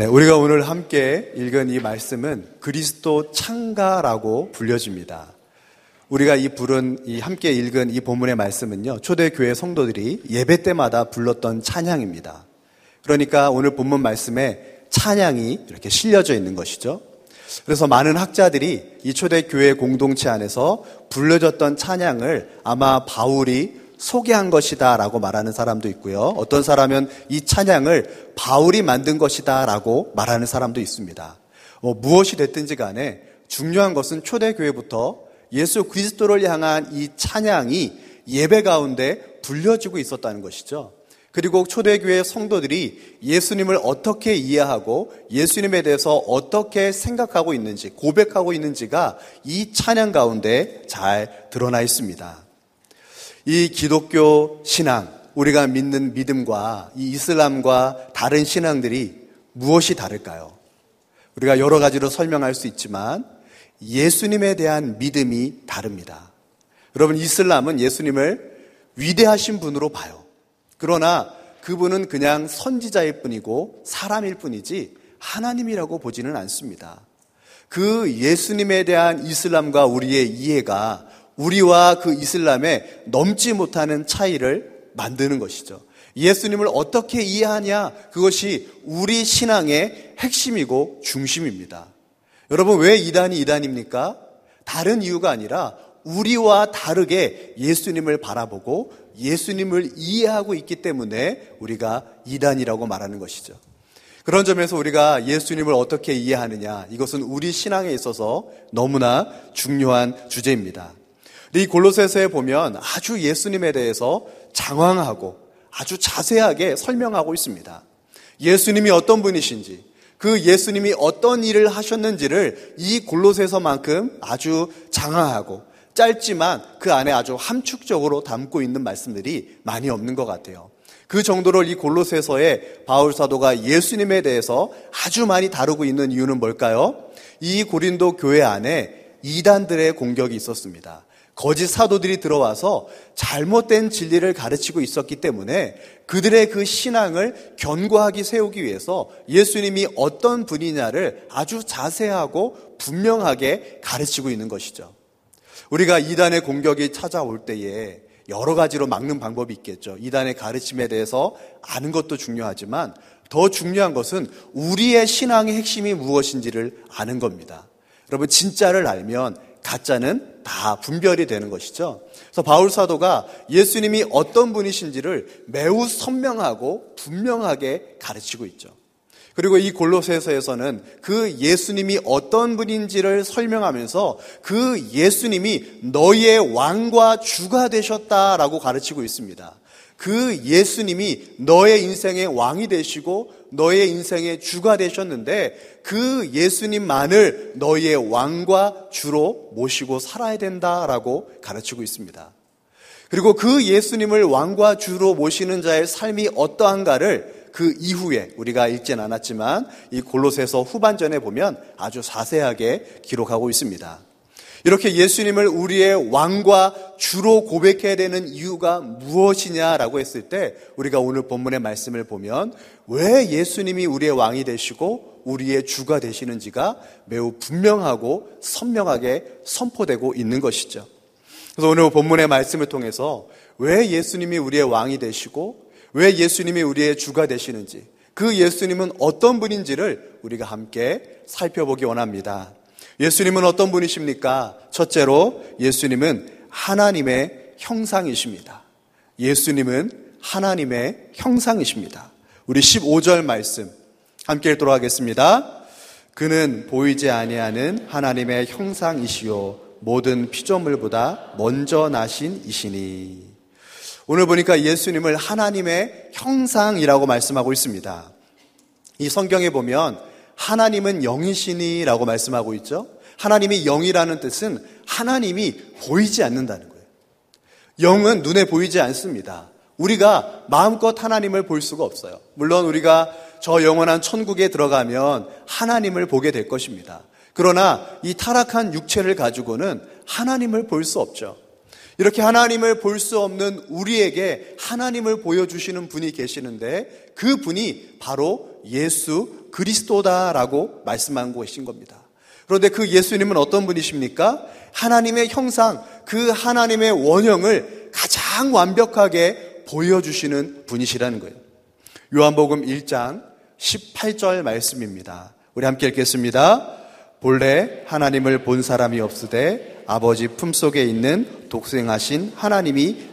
네, 우리가 오늘 함께 읽은 이 말씀은 그리스도 창가라고 불려집니다. 우리가 함께 읽은 이 본문의 말씀은요, 초대교회 성도들이 예배 때마다 불렀던 찬양입니다. 그러니까 오늘 본문 말씀에 찬양이 이렇게 실려져 있는 것이죠. 그래서 많은 학자들이 이 초대교회 공동체 안에서 불려졌던 찬양을 아마 바울이 소개한 것이다 라고 말하는 사람도 있고요. 어떤 사람은 이 찬양을 바울이 만든 것이다 라고 말하는 사람도 있습니다. 무엇이 됐든지 간에 중요한 것은 초대교회부터 예수 그리스도를 향한 이 찬양이 예배 가운데 불려지고 있었다는 것이죠. 그리고 초대교회 성도들이 예수님을 어떻게 이해하고 예수님에 대해서 어떻게 생각하고 있는지, 고백하고 있는지가 이 찬양 가운데 잘 드러나 있습니다. 이 기독교 신앙, 우리가 믿는 믿음과 이 이슬람과 다른 신앙들이 무엇이 다를까요? 우리가 여러 가지로 설명할 수 있지만 예수님에 대한 믿음이 다릅니다. 여러분, 이슬람은 예수님을 위대하신 분으로 봐요. 그러나 그분은 그냥 선지자일 뿐이고 사람일 뿐이지 하나님이라고 보지는 않습니다. 그 예수님에 대한 이슬람과 우리의 이해가 우리와 그 이슬람에 넘지 못하는 차이를 만드는 것이죠. 예수님을 어떻게 이해하냐, 그것이 우리 신앙의 핵심이고 중심입니다. 여러분, 왜 이단이 이단입니까? 다른 이유가 아니라 우리와 다르게 예수님을 바라보고 예수님을 이해하고 있기 때문에 우리가 이단이라고 말하는 것이죠. 그런 점에서 우리가 예수님을 어떻게 이해하느냐, 이것은 우리 신앙에 있어서 너무나 중요한 주제입니다. 이 골로새서에 보면 아주 예수님에 대해서 장황하고 아주 자세하게 설명하고 있습니다. 예수님이 어떤 분이신지, 그 예수님이 어떤 일을 하셨는지를 이 골로새서만큼 아주 장황하고 짧지만 그 안에 아주 함축적으로 담고 있는 말씀들이 많이 없는 것 같아요. 그 정도로 이 골로새서에 바울 사도가 예수님에 대해서 아주 많이 다루고 있는 이유는 뭘까요? 이 고린도 교회 안에 이단들의 공격이 있었습니다. 거짓 사도들이 들어와서 잘못된 진리를 가르치고 있었기 때문에 그들의 그 신앙을 견고하게 세우기 위해서 예수님이 어떤 분이냐를 아주 자세하고 분명하게 가르치고 있는 것이죠. 우리가 이단의 공격이 찾아올 때에 여러 가지로 막는 방법이 있겠죠. 이단의 가르침에 대해서 아는 것도 중요하지만 더 중요한 것은 우리의 신앙의 핵심이 무엇인지를 아는 겁니다. 여러분, 진짜를 알면 가짜는 다 분별이 되는 것이죠. 그래서 바울 사도가 예수님이 어떤 분이신지를 매우 선명하고 분명하게 가르치고 있죠. 그리고 이 골로새서에서는 그 예수님이 어떤 분인지를 설명하면서 그 예수님이 너희의 왕과 주가 되셨다라고 가르치고 있습니다. 그 예수님이 너의 인생의 왕이 되시고 너의 인생의 주가 되셨는데 그 예수님만을 너희의 왕과 주로 모시고 살아야 된다라고 가르치고 있습니다. 그리고 그 예수님을 왕과 주로 모시는 자의 삶이 어떠한가를 그 이후에 우리가 읽진 않았지만 이 골로새서 후반전에 보면 아주 자세하게 기록하고 있습니다. 이렇게 예수님을 우리의 왕과 주로 고백해야 되는 이유가 무엇이냐라고 했을 때 우리가 오늘 본문의 말씀을 보면 왜 예수님이 우리의 왕이 되시고 우리의 주가 되시는지가 매우 분명하고 선명하게 선포되고 있는 것이죠. 그래서 오늘 본문의 말씀을 통해서 왜 예수님이 우리의 왕이 되시고 왜 예수님이 우리의 주가 되시는지, 그 예수님은 어떤 분인지를 우리가 함께 살펴보기 원합니다. 예수님은 어떤 분이십니까? 첫째로 예수님은 하나님의 형상이십니다. 예수님은 하나님의 형상이십니다. 우리 15절 말씀 함께 읽도록 하겠습니다. 그는 보이지 아니하는 하나님의 형상이시요 모든 피조물보다 먼저 나신 이시니. 오늘 보니까 예수님을 하나님의 형상이라고 말씀하고 있습니다. 이 성경에 보면 하나님은 영이시니 라고 말씀하고 있죠. 하나님이 영이라는 뜻은 하나님이 보이지 않는다는 거예요. 영은 눈에 보이지 않습니다. 우리가 마음껏 하나님을 볼 수가 없어요. 물론 우리가 저 영원한 천국에 들어가면 하나님을 보게 될 것입니다. 그러나 이 타락한 육체를 가지고는 하나님을 볼 수 없죠. 이렇게 하나님을 볼 수 없는 우리에게 하나님을 보여주시는 분이 계시는데 그 분이 바로 예수 그리스도다라고 말씀한 것인 겁니다. 그런데 그 예수님은 어떤 분이십니까? 하나님의 형상, 그 하나님의 원형을 가장 완벽하게 보여주시는 분이시라는 거예요. 요한복음 1장 18절 말씀입니다. 우리 함께 읽겠습니다. 본래 하나님을 본 사람이 없으되 아버지 품속에 있는 독생하신 하나님이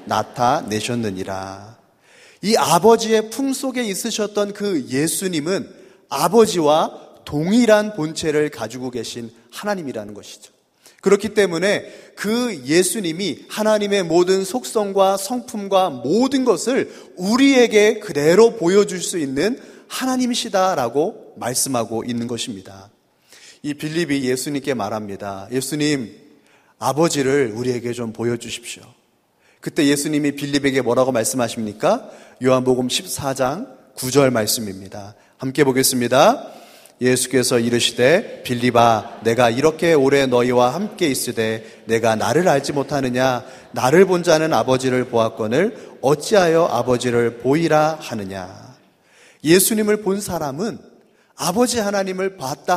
나타내셨느니라. 이 아버지의 품속에 있으셨던 그 예수님은 아버지와 동일한 본체를 가지고 계신 하나님이라는 것이죠. 그렇기 때문에 그 예수님이 하나님의 모든 속성과 성품과 모든 것을 우리에게 그대로 보여줄 수 있는 하나님이시다라고 말씀하고 있는 것입니다. 이 빌립이 예수님께 말합니다. 예수님, 아버지를 우리에게 좀 보여주십시오. 그때 예수님이 빌립에게 뭐라고 말씀하십니까? 요한복음 14장 9절 말씀입니다. 함께 보겠습니다. 예수께서 이르시되 빌립아 내가 이렇게 오래 너희와 함께 있으되 내가 나를 알지 못하느냐? 나를 본 자는 아버지를 보았거늘 어찌하여 아버지를 보이라 하느냐? 예수님을 본 사람은 아버지 하나님을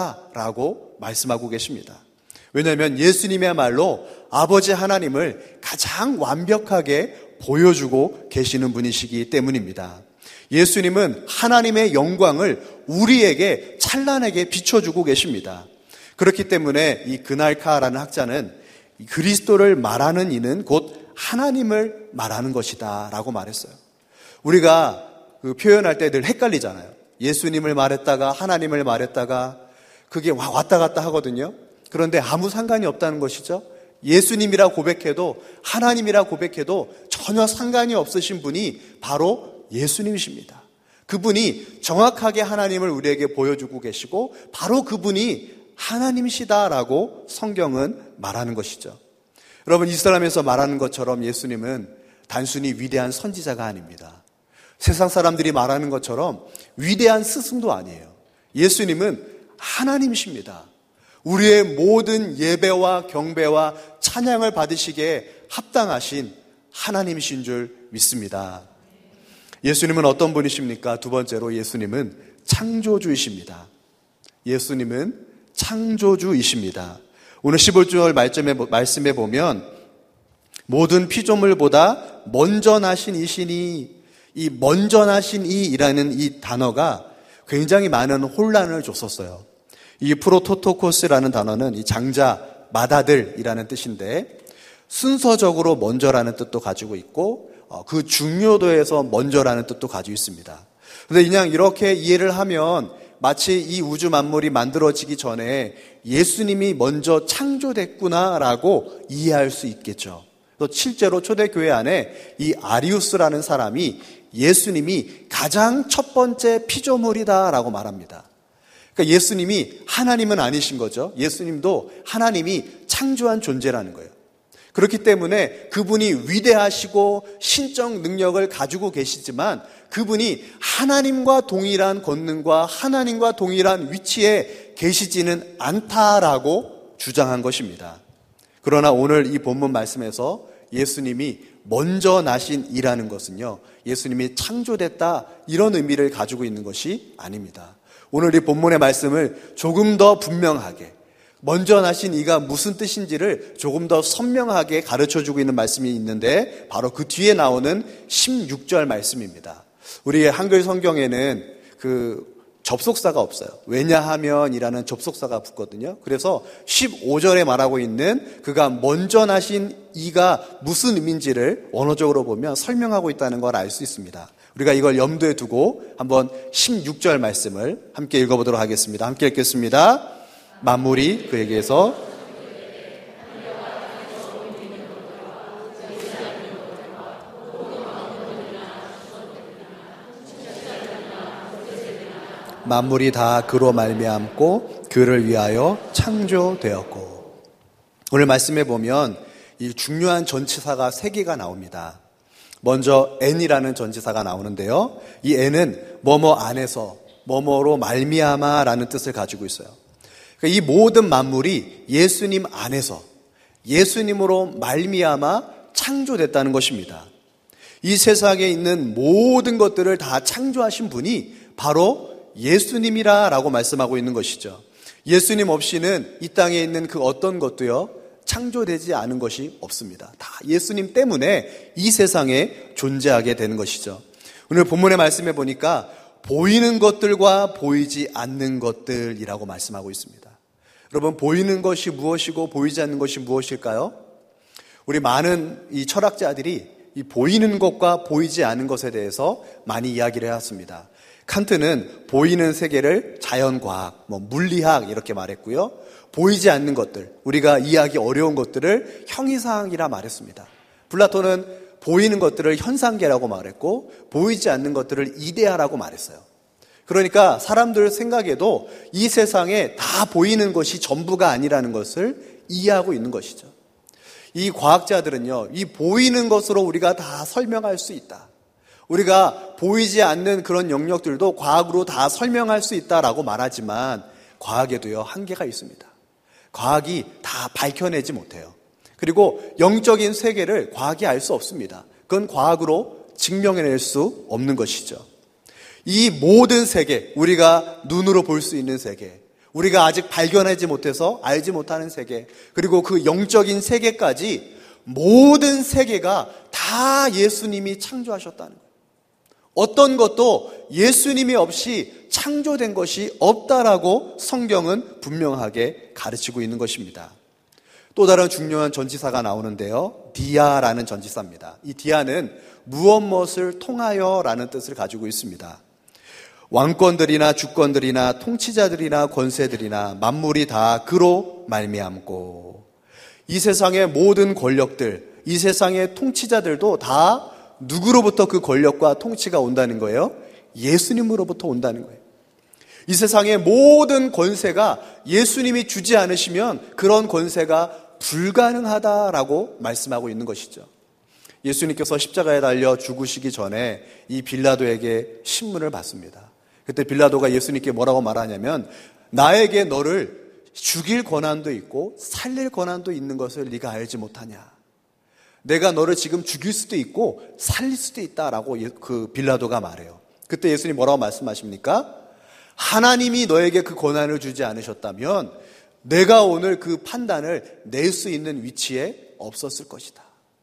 봤다라고 말씀하고 계십니다. 왜냐하면 예수님이야말로 아버지 하나님을 가장 완벽하게 보여주고 계시는 분이시기 때문입니다. 예수님은 하나님의 영광을 우리에게 찬란하게 비춰주고 계십니다. 그렇기 때문에 이 그날카라는 학자는 그리스도를 말하는 이는 곧 하나님을 말하는 것이다 라고 말했어요. 우리가 그 표현할 때 늘 헷갈리잖아요. 예수님을 말했다가 하나님을 말했다가 그게 왔다 갔다 하거든요. 그런데 아무 상관이 없다는 것이죠. 예수님이라 고백해도 하나님이라 고백해도 전혀 상관이 없으신 분이 바로 예수님이십니다. 그분이 정확하게 하나님을 우리에게 보여주고 계시고 바로 그분이 하나님이시다라고 성경은 말하는 것이죠. 여러분, 이스라엘에서 말하는 것처럼 예수님은 단순히 위대한 선지자가 아닙니다. 세상 사람들이 말하는 것처럼 위대한 스승도 아니에요. 예수님은 하나님이십니다. 우리의 모든 예배와 경배와 찬양을 받으시기에 합당하신 하나님이신 줄 믿습니다. 예수님은 어떤 분이십니까? 두 번째로 예수님은 창조주이십니다. 예수님은 창조주이십니다. 오늘 15절 말씀에 보면 모든 피조물보다 먼저 나신 이시니, 이 먼저 나신 이라는 이 단어가 굉장히 많은 혼란을 줬었어요. 이 프로토토코스라는 단어는 이 장자, 맏아들이라는 뜻인데 순서적으로 먼저라는 뜻도 가지고 있고 그 중요도에서 먼저라는 뜻도 가지고 있습니다. 그런데 그냥 이렇게 이해를 하면 마치 이 우주 만물이 만들어지기 전에 예수님이 먼저 창조됐구나라고 이해할 수 있겠죠. 또 실제로 초대교회 안에 이 아리우스라는 사람이 예수님이 가장 첫 번째 피조물이다라고 말합니다. 그러니까 예수님이 하나님은 아니신 거죠. 예수님도 하나님이 창조한 존재라는 거예요. 그렇기 때문에 그분이 위대하시고 신적 능력을 가지고 계시지만 그분이 하나님과 동일한 권능과 하나님과 동일한 위치에 계시지는 않다라고 주장한 것입니다. 그러나 오늘 이 본문 말씀에서 예수님이 먼저 나신 이라는 것은요, 예수님이 창조됐다 이런 의미를 가지고 있는 것이 아닙니다. 오늘 이 본문의 말씀을 조금 더 분명하게, 먼저 나신 이가 무슨 뜻인지를 조금 더 선명하게 가르쳐주고 있는 말씀이 있는데 바로 그 뒤에 나오는 16절 말씀입니다. 우리의 한글 성경에는 그 접속사가 없어요. 왜냐하면이라는 접속사가 붙거든요. 그래서 15절에 말하고 있는 그가 먼저 나신 이가 무슨 의미인지를 원어적으로 보면 설명하고 있다는 걸 알 수 있습니다. 우리가 이걸 염두에 두고 한번 16절 말씀을 함께 읽어보도록 하겠습니다. 함께 읽겠습니다. 만물이 그에게서 만물이 다 그로 말미암고 그를 위하여 창조되었고. 오늘 말씀에 보면 이 중요한 전치사가 3개가 나옵니다. 먼저 n이라는 전치사가 나오는데요. 이 n은 뭐뭐 안에서 뭐뭐로 말미암아라는 뜻을 가지고 있어요. 그러니까 이 모든 만물이 예수님 안에서 예수님으로 말미암아 창조됐다는 것입니다. 이 세상에 있는 모든 것들을 다 창조하신 분이 바로 예수님이라고 말씀하고 있는 것이죠. 예수님 없이는 이 땅에 있는 그 어떤 것도요, 창조되지 않은 것이 없습니다. 다 예수님 때문에 이 세상에 존재하게 되는 것이죠. 오늘 본문의 말씀에 보니까 보이는 것들과 보이지 않는 것들이라고 말씀하고 있습니다. 여러분, 보이는 것이 무엇이고 보이지 않는 것이 무엇일까요? 우리 많은 이 철학자들이 이 보이는 것과 보이지 않는 것에 대해서 많이 이야기를 해왔습니다. 칸트는 보이는 세계를 자연과학, 물리학 이렇게 말했고요. 보이지 않는 것들, 우리가 이해하기 어려운 것들을 형이상이라 말했습니다. 플라톤은 보이는 것들을 현상계라고 말했고 보이지 않는 것들을 이데아라고 말했어요. 그러니까 사람들 생각에도 이 세상에 다 보이는 것이 전부가 아니라는 것을 이해하고 있는 것이죠. 이 과학자들은요, 이 보이는 것으로 우리가 다 설명할 수 있다. 우리가 보이지 않는 그런 영역들도 과학으로 다 설명할 수 있다라고 말하지만 과학에도요, 한계가 있습니다. 과학이 다 밝혀내지 못해요. 그리고 영적인 세계를 과학이 알 수 없습니다. 그건 과학으로 증명해낼 수 없는 것이죠. 이 모든 세계, 우리가 눈으로 볼 수 있는 세계, 우리가 아직 발견하지 못해서 알지 못하는 세계, 그리고 그 영적인 세계까지 모든 세계가 다 예수님이 창조하셨다는 거예요. 어떤 것도 예수님이 없이 창조된 것이 없다라고 성경은 분명하게 가르치고 있는 것입니다. 또 다른 중요한 전치사가 나오는데요, 디아라는 전치사입니다. 이 디아는 무엇을 통하여라는 뜻을 가지고 있습니다. 왕권들이나 주권들이나 통치자들이나 권세들이나 만물이 다 그로 말미암고, 이 세상의 모든 권력들, 이 세상의 통치자들도 다 누구로부터 그 권력과 통치가 온다는 거예요? 예수님으로부터 온다는 거예요. 이 세상의 모든 권세가 예수님이 주지 않으시면 그런 권세가 불가능하다라고 말씀하고 있는 것이죠. 예수님께서 십자가에 달려 죽으시기 전에 이 빌라도에게 신문을 받습니다. 그때 빌라도가 예수님께 뭐라고 말하냐면, 나에게 너를 죽일 권한도 있고 살릴 권한도 있는 것을 네가 알지 못하냐. 내가 너를 지금 죽일 수도 있고 살릴 수도 있다라고 그 빌라도가 말해요. 그때 예수님이 뭐라고 말씀하십니까? 하나님이 너에게 그 권한을 주지 않으셨다면 내가 오늘 그 판단을 낼 수 있는 위치에 없었을 것이다.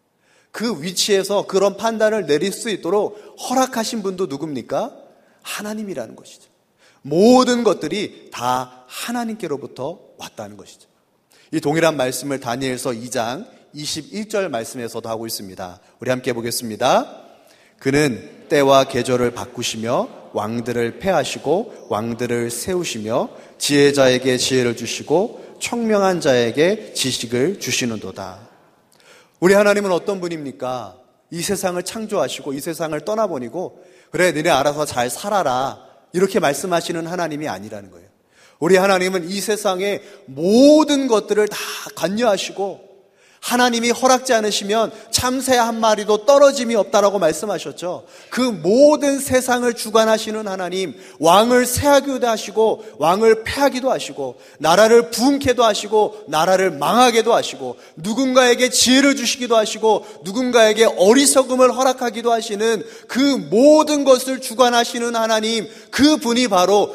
그 위치에서 그런 판단을 내릴 수 있도록 허락하신 분도 누굽니까? 하나님이라는 것이죠. 모든 것들이 다 하나님께로부터 왔다는 것이죠. 이 동일한 말씀을 다니엘서 2장 21절 말씀에서도 하고 있습니다. 우리 함께 보겠습니다. 그는 때와 계절을 바꾸시며 왕들을 패하시고 왕들을 세우시며 지혜자에게 지혜를 주시고 청명한 자에게 지식을 주시는도다. 우리 하나님은 어떤 분입니까? 이 세상을 창조하시고 이 세상을 떠나보내고 그래 너네 알아서 잘 살아라 이렇게 말씀하시는 하나님이 아니라는 거예요. 우리 하나님은 이 세상의 모든 것들을 다 관여하시고 하나님이 허락지 않으시면 참새 한 마리도 떨어짐이 없다라고 말씀하셨죠. 그 모든 세상을 주관하시는 하나님, 왕을 세하기도 하시고 왕을 패하기도 하시고 나라를 부흥케도 하시고 나라를 망하게도 하시고 누군가에게 지혜를 주시기도 하시고 누군가에게 어리석음을 허락하기도 하시는 그 모든 것을 주관하시는 하나님, 그 분이 바로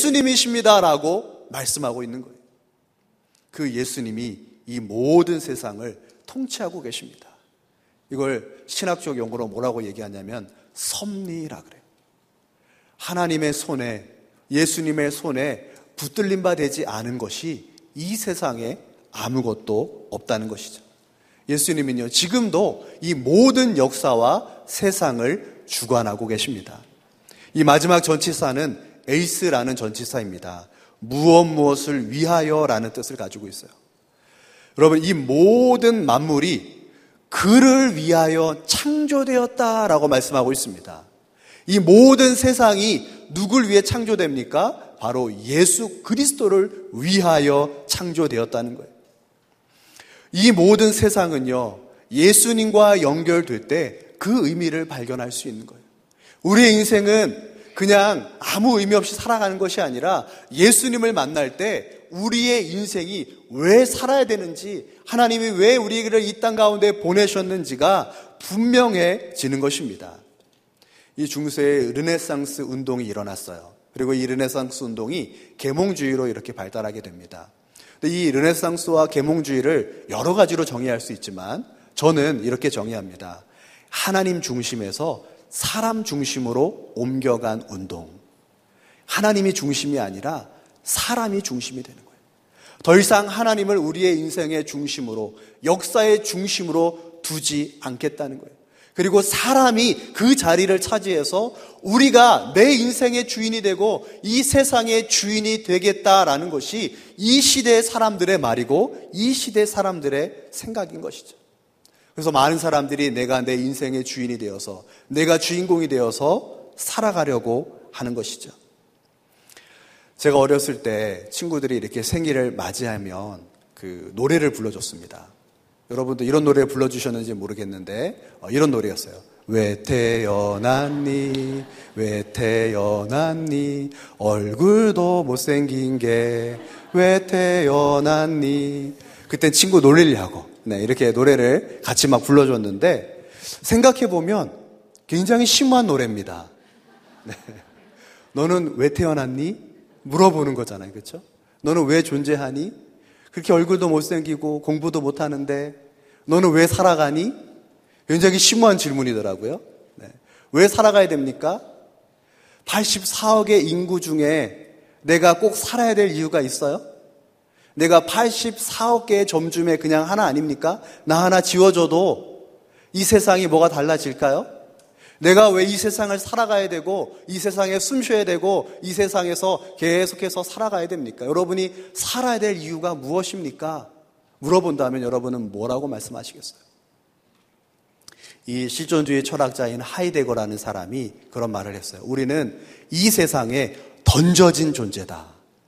예수님이십니다라고 말씀하고 있는 거예요. 그 예수님이 이 모든 세상을 통치하고 계십니다. 이걸 신학적 용어로 뭐라고 얘기하냐면 섭리라 그래요. 하나님의 손에, 예수님의 손에 붙들림 바 되지 않은 것이 이 세상에 아무것도 없다는 것이죠. 예수님은요, 지금도 이 모든 역사와 세상을 주관하고 계십니다. 이 마지막 전치사는 에이스라는 전치사입니다. 무엇을 위하여라는 뜻을 가지고 있어요. 여러분, 이 모든 만물이 그를 위하여 창조되었다라고 말씀하고 있습니다. 이 모든 세상이 누굴 위해 창조됩니까? 바로 예수 그리스도를 위하여 창조되었다는 거예요. 이 모든 세상은요, 예수님과 연결될 때 그 의미를 발견할 수 있는 거예요. 우리의 인생은 그냥 아무 의미 없이 살아가는 것이 아니라 예수님을 만날 때 우리의 인생이 왜 살아야 되는지, 하나님이 왜 우리를 이 땅 가운데 보내셨는지가 분명해지는 것입니다. 이 중세에 르네상스 운동이 일어났어요. 그리고 이 르네상스 운동이 계몽주의로 이렇게 발달하게 됩니다. 근데 이 르네상스와 계몽주의를 여러 가지로 정의할 수 있지만 저는 이렇게 정의합니다. 하나님 중심에서 사람 중심으로 옮겨간 운동. 하나님이 중심이 아니라 사람이 중심이 되는 거예요. 더 이상 하나님을 우리의 인생의 중심으로, 역사의 중심으로 두지 않겠다는 거예요. 그리고 사람이 그 자리를 차지해서 우리가 내 인생의 주인이 되고 이 세상의 주인이 되겠다라는 것이 이 시대의 사람들의 말이고 이 시대 사람들의 생각인 것이죠. 그래서 많은 사람들이 내가 내 인생의 주인이 되어서, 내가 주인공이 되어서 살아가려고 하는 것이죠. 제가 어렸을 때 친구들이 이렇게 생일을 맞이하면 그 노래를 불러줬습니다. 여러분도 이런 노래 불러주셨는지 모르겠는데 이런 노래였어요. 왜 태어났니, 왜 태어났니, 얼굴도 못생긴 게 왜 태어났니. 그땐 친구 놀리려고 이렇게 노래를 같이 막 불러줬는데, 생각해보면 굉장히 심오한 노래입니다. 너는 왜 태어났니? 물어보는 거잖아요. 그렇죠? 너는 왜 존재하니? 그렇게 얼굴도 못생기고 공부도 못하는데 너는 왜 살아가니? 굉장히 심오한 질문이더라고요. 왜 살아가야 됩니까? 84억의 인구 중에 내가 꼭 살아야 될 이유가 있어요? 내가 84억 개의 점 중에 그냥 하나 아닙니까? 나 하나 지워줘도 이 세상이 뭐가 달라질까요? 내가 왜 이 세상을 살아가야 되고 이 세상에 숨 쉬어야 되고 이 세상에서 계속해서 살아가야 됩니까? 여러분이 살아야 될 이유가 무엇입니까? 물어본다면 여러분은 뭐라고 말씀하시겠어요? 이 실존주의 철학자인 하이데거라는 사람이 그런 말을 했어요. 우리는 이 세상에 던져진 존재다.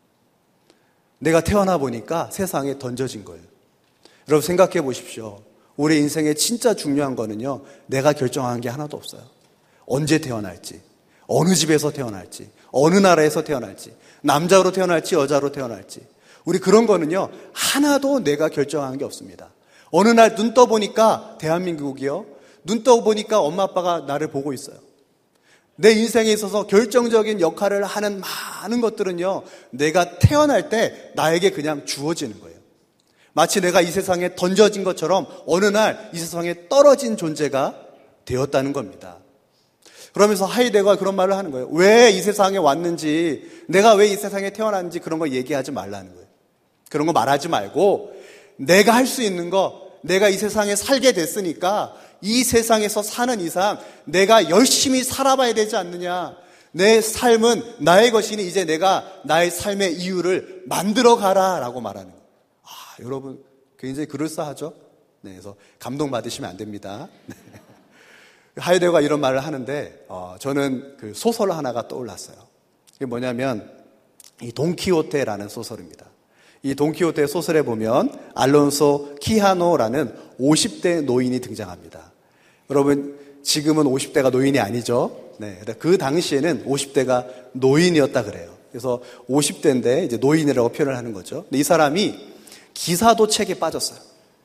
내가 태어나 보니까 세상에 던져진 거예요. 여러분 생각해 보십시오. 우리 인생에 진짜 중요한 거는요, 내가 결정한 게 하나도 없어요. 언제 태어날지, 어느 집에서 태어날지, 어느 나라에서 태어날지, 남자로 태어날지 여자로 태어날지, 우리 그런 거는요 하나도 내가 결정한 게 없습니다. 어느 날 눈 떠보니까 대한민국이요, 눈 떠보니까 엄마 아빠가 나를 보고 있어요. 내 인생에 있어서 결정적인 역할을 하는 많은 것들은요, 내가 태어날 때 나에게 그냥 주어지는 거예요. 마치 내가 이 세상에 던져진 것처럼 어느 날 이 세상에 떨어진 존재가 되었다는 겁니다. 그러면서 하이데거가 그런 말을 하는 거예요. 왜 이 세상에 왔는지, 내가 왜 이 세상에 태어났는지 그런 거 얘기하지 말라는 거예요. 그런 거 말하지 말고 내가 할 수 있는 거, 내가 이 세상에 살게 됐으니까 이 세상에서 사는 이상 내가 열심히 살아봐야 되지 않느냐. 내 삶은 나의 것이니 이제 내가 나의 삶의 이유를 만들어 가라 라고 말하는 거예요. 여러분 굉장히 그럴싸하죠? 네, 그래서 감동받으시면 안 됩니다. 네. 하이데거가 이런 말을 하는데 저는 그 소설 하나가 떠올랐어요. 이게 뭐냐면 이 돈키호테라는 소설입니다. 이 돈키호테 소설에 보면 알론소 키하노라는 50대 노인이 등장합니다. 여러분 지금은 50대가 노인이 아니죠. 네, 그 당시에는 50대가 노인이었다 그래요. 그래서 50대인데 이제 노인이라고 표현을 하는 거죠. 근데 이 사람이 기사도책에 빠졌어요.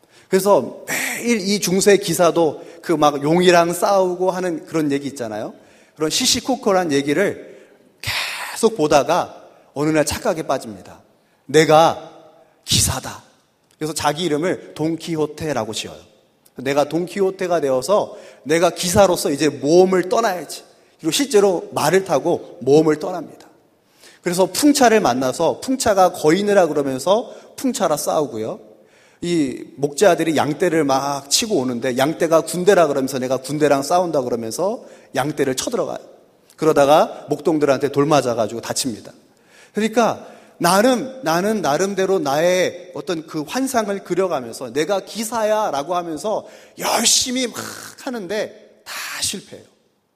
그래서 매일 이 중세 기사도 그 막 용이랑 싸우고 하는 그런 얘기 있잖아요. 그런 시시콜콜한 얘기를 계속 보다가 어느 날 착각에 빠집니다. 내가 기사다. 그래서 자기 이름을 돈키호테라고 지어요. 내가 돈키호테가 되어서 내가 기사로서 이제 모험을 떠나야지. 그리고 실제로 말을 타고 모험을 떠납니다. 그래서 풍차를 만나서 풍차가 거인이라 그러면서 풍차라 싸우고요. 이 목자들이 양떼를 막 치고 오는데 양떼가 군대라 그러면서 내가 군대랑 싸운다 그러면서 양떼를 쳐들어가요. 그러다가 목동들한테 돌 맞아가지고 다칩니다. 그러니까 나는 나름대로 나의 어떤 그 환상을 그려가면서 내가 기사야 라고 하면서 열심히 막 하는데 다 실패해요.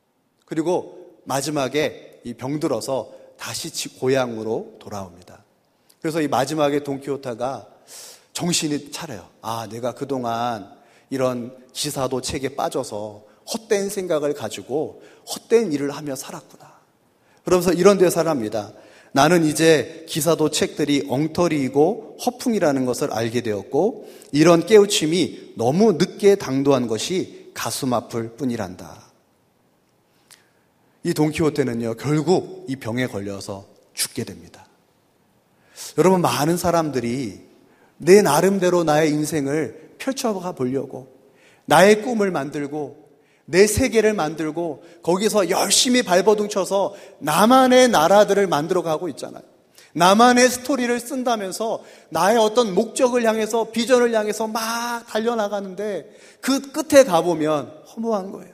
그리고 마지막에 이 병들어서 다시 고향으로 돌아옵니다. 그래서 이 마지막에 돈키호테가 정신이 차려요. 내가 그동안 이런 기사도 책에 빠져서 헛된 생각을 가지고 헛된 일을 하며 살았구나. 그러면서 이런 대사를 합니다. 나는 이제 기사도 책들이 엉터리이고 허풍이라는 것을 알게 되었고 이런 깨우침이 너무 늦게 당도한 것이 가슴 아플 뿐이란다. 이 돈키호테는요, 결국 이 병에 걸려서 죽게 됩니다. 여러분, 많은 사람들이 내 나름대로 나의 인생을 펼쳐가 보려고 나의 꿈을 만들고 내 세계를 만들고 거기서 열심히 발버둥쳐서 나만의 나라들을 만들어가고 있잖아요. 나만의 스토리를 쓴다면서 나의 어떤 목적을 향해서 비전을 향해서 막 달려나가는데 그 끝에 가보면 허무한 거예요.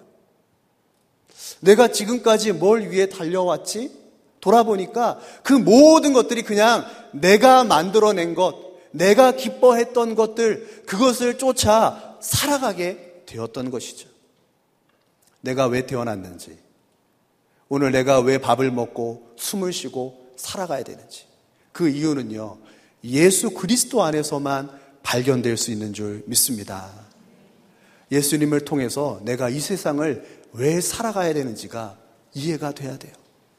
내가 지금까지 뭘 위해 달려왔지? 돌아보니까 그 모든 것들이 그냥 내가 만들어낸 것, 내가 기뻐했던 것들, 그것을 쫓아 살아가게 되었던 것이죠. 내가 왜 태어났는지, 오늘 내가 왜 밥을 먹고 숨을 쉬고 살아가야 되는지, 그 이유는요, 예수 그리스도 안에서만 발견될 수 있는 줄 믿습니다. 예수님을 통해서 내가 이 세상을 왜 살아가야 되는지가 이해가 돼야 돼요.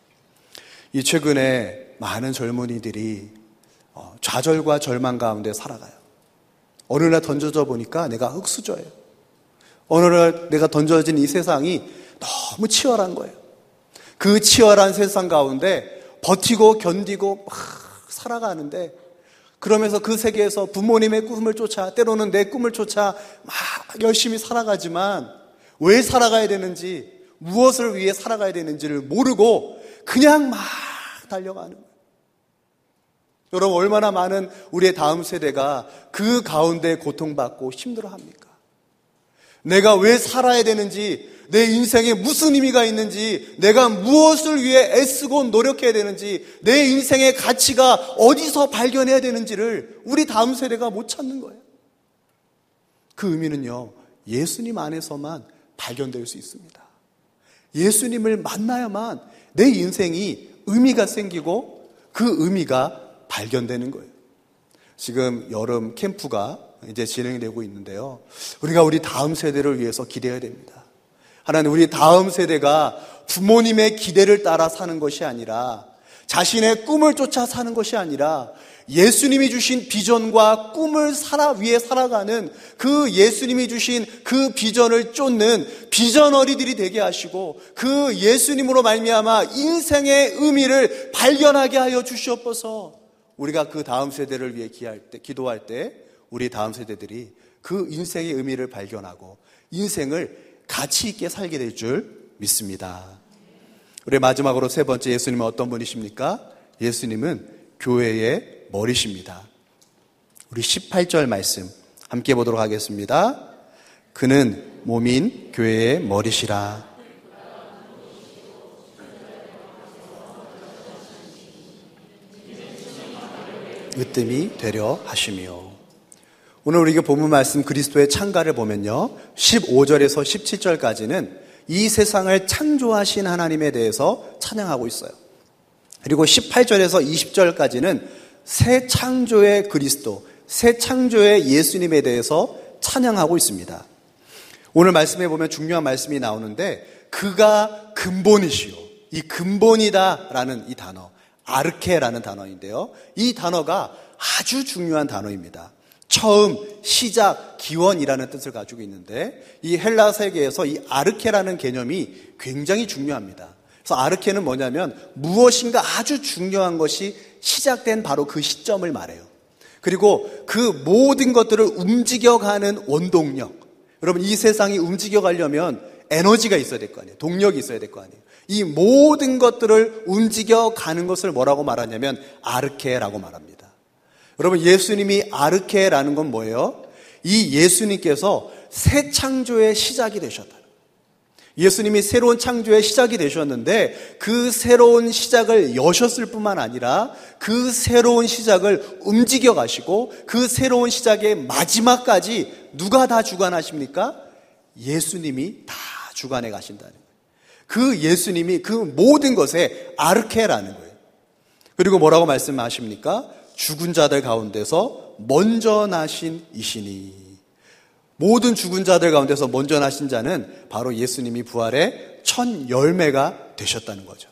이 최근에 많은 젊은이들이 좌절과 절망 가운데 살아가요. 어느 날 던져져 보니까 내가 흙수저예요. 어느 날 내가 던져진 이 세상이 너무 치열한 거예요. 그 치열한 세상 가운데 버티고 견디고 막 살아가는데, 그러면서 그 세계에서 부모님의 꿈을 쫓아, 때로는 내 꿈을 쫓아 막 열심히 살아가지만 왜 살아가야 되는지, 무엇을 위해 살아가야 되는지를 모르고 그냥 막 달려가는 거예요. 여러분, 얼마나 많은 우리의 다음 세대가 그 가운데 고통받고 힘들어합니까? 내가 왜 살아야 되는지, 내 인생에 무슨 의미가 있는지, 내가 무엇을 위해 애쓰고 노력해야 되는지, 내 인생의 가치가 어디서 발견해야 되는지를 우리 다음 세대가 못 찾는 거예요. 그 의미는요, 예수님 안에서만 발견될 수 있습니다. 예수님을 만나야만 내 인생이 의미가 생기고 그 의미가 발견되는 거예요. 지금 여름 캠프가 이제 진행되고 있는데요, 우리가 우리 다음 세대를 위해서 기대해야 됩니다. 하나님, 우리 다음 세대가 부모님의 기대를 따라 사는 것이 아니라, 자신의 꿈을 쫓아 사는 것이 아니라, 예수님이 주신 비전과 꿈을 위해 살아가는 그 예수님이 주신 그 비전을 쫓는 비전어리들이 되게 하시고, 그 예수님으로 말미암아 인생의 의미를 발견하게 하여 주시옵소서. 우리가 그 다음 세대를 위해 기도할 때 우리 다음 세대들이 그 인생의 의미를 발견하고 인생을 가치 있게 살게 될 줄 믿습니다. 우리 마지막으로 세 번째, 예수님은 어떤 분이십니까? 예수님은 교회의 머리십니다. 우리 18절 말씀 함께 보도록 하겠습니다. 그는 몸인 교회의 머리시라. 으뜸이 되려 하시며. 오늘 우리가 본문 말씀 그리스도의 창가를 보면요, 15절에서 17절까지는 이 세상을 창조하신 하나님에 대해서 찬양하고 있어요. 그리고 18절에서 20절까지는 새 창조의 그리스도, 새 창조의 예수님에 대해서 찬양하고 있습니다. 오늘 말씀에 보면 중요한 말씀이 나오는데, 그가 근본이시요, 이 근본이다라는 이 단어, 아르케라는 단어인데요, 이 단어가 아주 중요한 단어입니다. 처음, 시작, 기원이라는 뜻을 가지고 있는데, 이 헬라 세계에서 이 아르케라는 개념이 굉장히 중요합니다. 그래서 아르케는 뭐냐면 무엇인가 아주 중요한 것이 시작된 바로 그 시점을 말해요. 그리고 그 모든 것들을 움직여가는 원동력. 여러분, 이 세상이 움직여가려면 에너지가 있어야 될 거 아니에요. 동력이 있어야 될 거 아니에요. 이 모든 것들을 움직여가는 것을 뭐라고 말하냐면 아르케라고 말합니다. 여러분, 예수님이 아르케라는 건 뭐예요? 이 예수님께서 새 창조의 시작이 되셨다. 예수님이 새로운 창조의 시작이 되셨는데, 그 새로운 시작을 여셨을 뿐만 아니라 그 새로운 시작을 움직여 가시고 그 새로운 시작의 마지막까지 누가 다 주관하십니까? 예수님이 다 주관해 가신다는 거예요. 그 예수님이 그 모든 것에 아르케라는 거예요. 그리고 뭐라고 말씀하십니까? 죽은 자들 가운데서 먼저 나신 이시니. 모든 죽은 자들 가운데서 먼저 나신 자는 바로 예수님이 부활의 첫 열매가 되셨다는 거죠.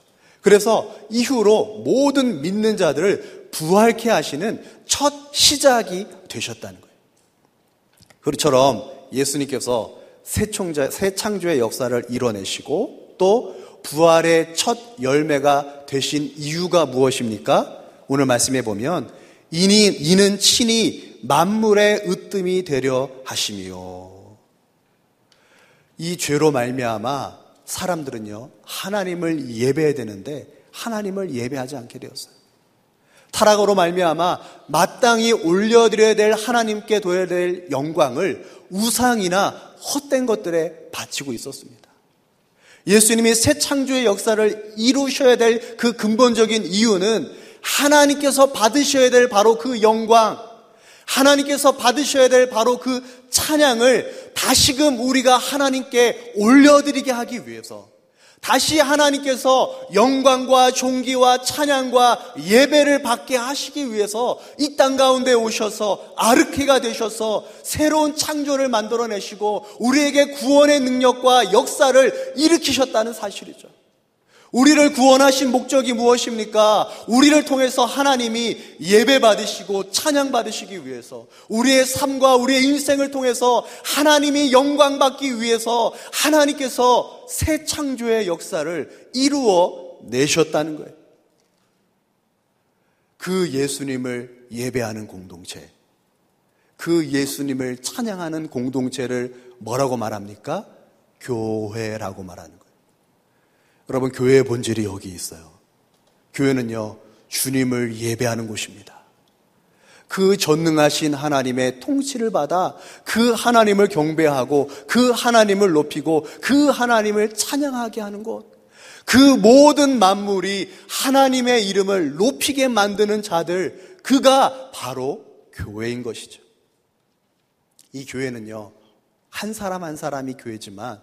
그래서 이후로 모든 믿는 자들을 부활케 하시는 첫 시작이 되셨다는 거예요. 그처럼 예수님께서 새 창조의 역사를 이뤄내시고 또 부활의 첫 열매가 되신 이유가 무엇입니까? 오늘 말씀해 보면 이는 친히 만물의 으뜸이 되려 하심이요. 이 죄로 말미암아 사람들은요, 하나님을 예배해야 되는데 하나님을 예배하지 않게 되었어요. 타락으로 말미암아 마땅히 올려드려야 될 하나님께 둬야 될 영광을 우상이나 헛된 것들에 바치고 있었습니다. 예수님이 새 창조의 역사를 이루셔야 될 그 근본적인 이유는 하나님께서 받으셔야 될 바로 그 영광, 하나님께서 받으셔야 될 바로 그 찬양을 다시금 우리가 하나님께 올려드리게 하기 위해서, 다시 하나님께서 영광과 존귀와 찬양과 예배를 받게 하시기 위해서 이 땅 가운데 오셔서 아르케가 되셔서 새로운 창조를 만들어내시고 우리에게 구원의 능력과 역사를 일으키셨다는 사실이죠. 우리를 구원하신 목적이 무엇입니까? 우리를 통해서 하나님이 예배 받으시고 찬양 받으시기 위해서, 우리의 삶과 우리의 인생을 통해서 하나님이 영광 받기 위해서 하나님께서 새 창조의 역사를 이루어 내셨다는 거예요. 그 예수님을 예배하는 공동체, 그 예수님을 찬양하는 공동체를 뭐라고 말합니까? 교회라고 말하는 거예요. 여러분, 교회의 본질이 여기 있어요. 교회는요, 주님을 예배하는 곳입니다. 그 전능하신 하나님의 통치를 받아 그 하나님을 경배하고 그 하나님을 높이고 그 하나님을 찬양하게 하는 곳, 그 모든 만물이 하나님의 이름을 높이게 만드는 자들, 그가 바로 교회인 것이죠. 이 교회는요, 한 사람 한 사람이 교회지만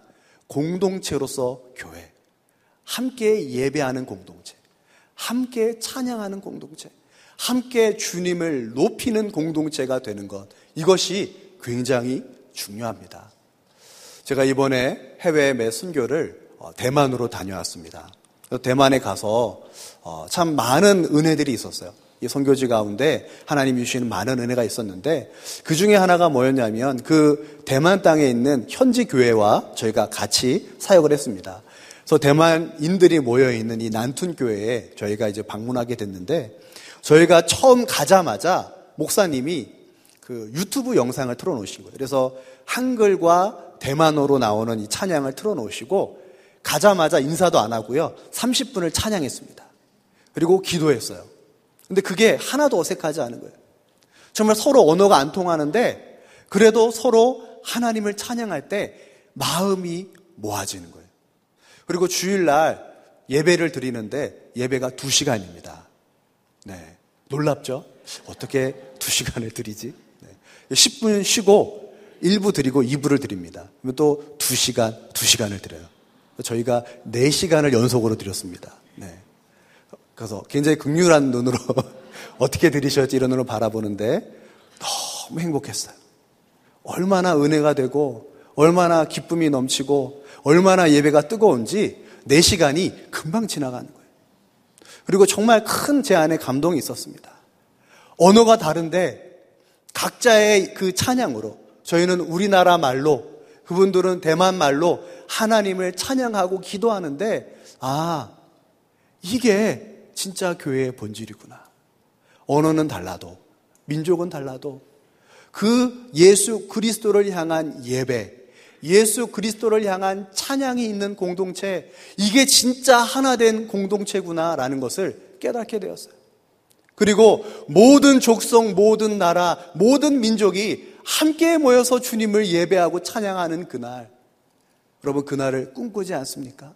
공동체로서 교회, 함께 예배하는 공동체, 함께 찬양하는 공동체, 함께 주님을 높이는 공동체가 되는 것, 이것이 굉장히 중요합니다. 제가 이번에 해외 매 선교를 대만으로 다녀왔습니다. 대만에 가서 참 많은 은혜들이 있었어요. 이 선교지 가운데 하나님 주시는 많은 은혜가 있었는데, 그 중에 하나가 뭐였냐면 그 대만 땅에 있는 현지 교회와 저희가 같이 사역을 했습니다. 그래서 대만인들이 모여있는 이 난툰교회에 저희가 이제 방문하게 됐는데, 저희가 처음 가자마자 목사님이 그 유튜브 영상을 틀어놓으신 거예요. 그래서 한글과 대만어로 나오는 이 찬양을 틀어놓으시고 가자마자 인사도 안 하고요, 30분을 찬양했습니다. 그리고 기도했어요. 근데 그게 하나도 어색하지 않은 거예요. 정말 서로 언어가 안 통하는데 그래도 서로 하나님을 찬양할 때 마음이 모아지는 거예요. 그리고 주일날 예배를 드리는데 예배가 2시간입니다. 네, 놀랍죠? 어떻게 2시간을 드리지? 네. 10분 쉬고 1부 드리고 2부를 드립니다. 그러면 또 2시간을 드려요. 저희가 4시간을 연속으로 드렸습니다. 네. 그래서 굉장히 극률한 눈으로 어떻게 드리셨지 이런 눈으로 바라보는데 너무 행복했어요. 얼마나 은혜가 되고 얼마나 기쁨이 넘치고 얼마나 예배가 뜨거운지 4시간이 금방 지나가는 거예요. 그리고 정말 큰 제 안에 감동이 있었습니다. 언어가 다른데 각자의 그 찬양으로, 저희는 우리나라 말로, 그분들은 대만 말로 하나님을 찬양하고 기도하는데, 아, 이게 진짜 교회의 본질이구나. 언어는 달라도, 민족은 달라도 그 예수 그리스도를 향한 예배, 예수 그리스도를 향한 찬양이 있는 공동체, 이게 진짜 하나 된 공동체구나라는 것을 깨닫게 되었어요. 그리고 모든 족속, 모든 나라, 모든 민족이 함께 모여서 주님을 예배하고 찬양하는 그날, 여러분 그날을 꿈꾸지 않습니까?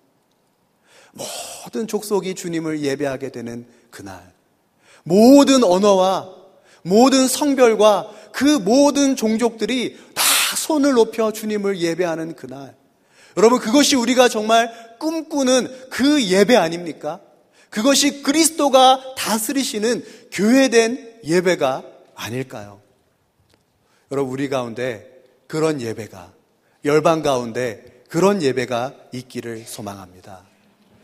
모든 족속이 주님을 예배하게 되는 그날, 모든 언어와 모든 성별과 그 모든 종족들이 다 손을 높여 주님을 예배하는 그날, 여러분 그것이 우리가 정말 꿈꾸는 그 예배 아닙니까? 그것이 그리스도가 다스리시는 교회된 예배가 아닐까요? 여러분 우리 가운데 그런 예배가, 열방 가운데 그런 예배가 있기를 소망합니다.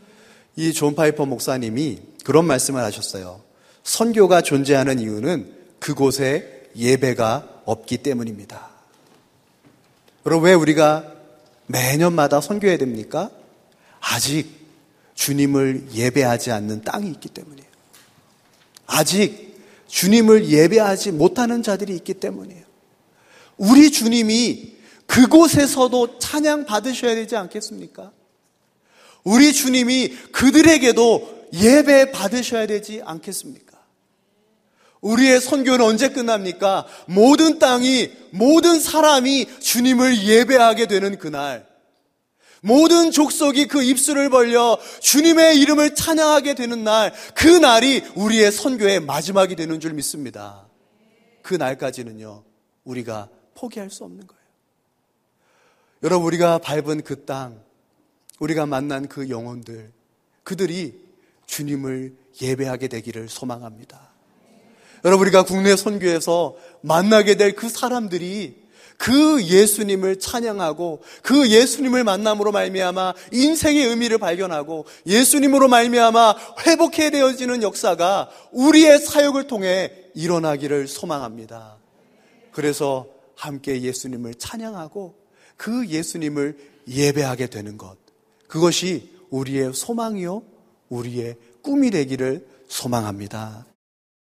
이 존 파이퍼 목사님이 그런 말씀을 하셨어요. 선교가 존재하는 이유는 그곳에 예배가 없기 때문입니다. 여러분, 왜 우리가 매년마다 선교해야 됩니까? 아직 주님을 예배하지 않는 땅이 있기 때문이에요. 아직 주님을 예배하지 못하는 자들이 있기 때문이에요. 우리 주님이 그곳에서도 찬양 받으셔야 되지 않겠습니까? 우리 주님이 그들에게도 예배 받으셔야 되지 않겠습니까? 우리의 선교는 언제 끝납니까? 모든 땅이, 모든 사람이 주님을 예배하게 되는 그날, 모든 족속이 그 입술을 벌려 주님의 이름을 찬양하게 되는 날, 그 날이 우리의 선교의 마지막이 되는 줄 믿습니다. 그 날까지는요, 우리가 포기할 수 없는 거예요. 여러분, 우리가 밟은 그 땅, 우리가 만난 그 영혼들, 그들이 주님을 예배하게 되기를 소망합니다. 여러분, 우리가 국내 선교에서 만나게 될 그 사람들이 그 예수님을 찬양하고 그 예수님을 만남으로 말미암아 인생의 의미를 발견하고 예수님으로 말미암아 회복해 되어지는 역사가 우리의 사역을 통해 일어나기를 소망합니다. 그래서 함께 예수님을 찬양하고 그 예수님을 예배하게 되는 것, 그것이 우리의 소망이요 우리의 꿈이 되기를 소망합니다.